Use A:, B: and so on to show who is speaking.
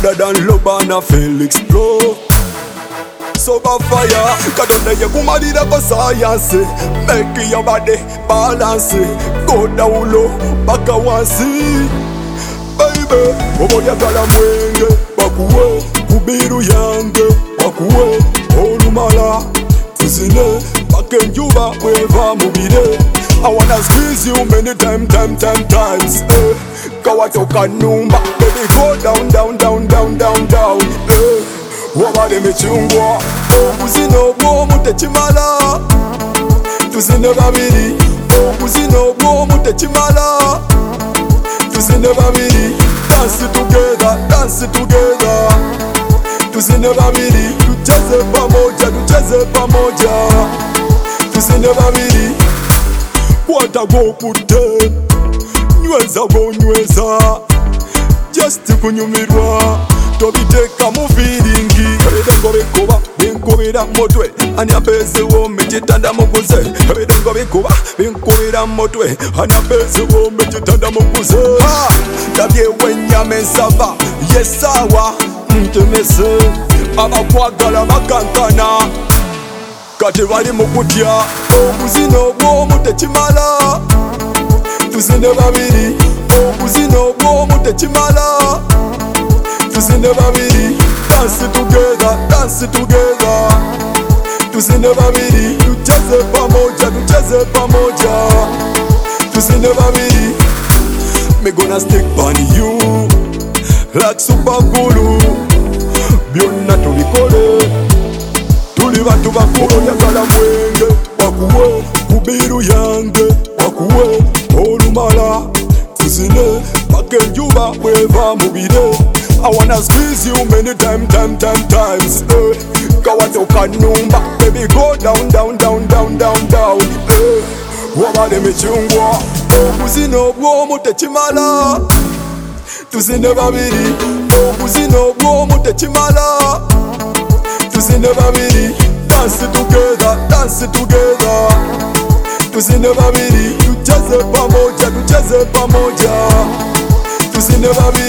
A: Other than Lobana Felix Pro Sober fire Kadone ye kumadira kwa science Make your body balance Go down low baka wansi Baby Oboya gala mwenge Bakuwe Kubiru yange Bakuwe Olumala Tuzine Bakenjuba Weva mubide I wanna squeeze you many times Kawatoka numba Baby go down Wabade michungwa Obuzino bwo mutechimala Tuzine babiri Obuzino bwo mutechimala Tuzine babiri Dance together Tuzine babiri Tucheze pamoja Tuzine babiri Kwata go kute Nyweza go nyweza Just kunyumirwa Tobiteka mu feelingi Ebidengo bikuba binkubira mutwe Ani apeze wo mechitanda mukuze Ebidengo bikuba binkubira mutwe Ani apeze wo mechitanda mukuze Tabye wenyame nsava Yesawa ntemese Abakwagala bakankana Kati bali mukutya Obuzino bwo mutechimala Tuzine babiri Obuzino bwo mutechimala Tuzine babiri Dance together Tuzine babiri Tucheze pamoja Tuzine babiri Me gonna stick on you Like super glue Byonna tubikole Tuli bantu bakulu Yagala mwenge Bakuwe Kubiru yange Bakuwe Olumala Tuzine Bakenjuba Weva mubide I wanna squeeze you many times Kawatoka numba Baby go down Wabade michungwa Obuzino bwo mutechimala Tuzine babiri Obuzino bwo mutechimala Tuzine babiri Dance together Tuzine babiri Tucheze pamoja Tuzine babiri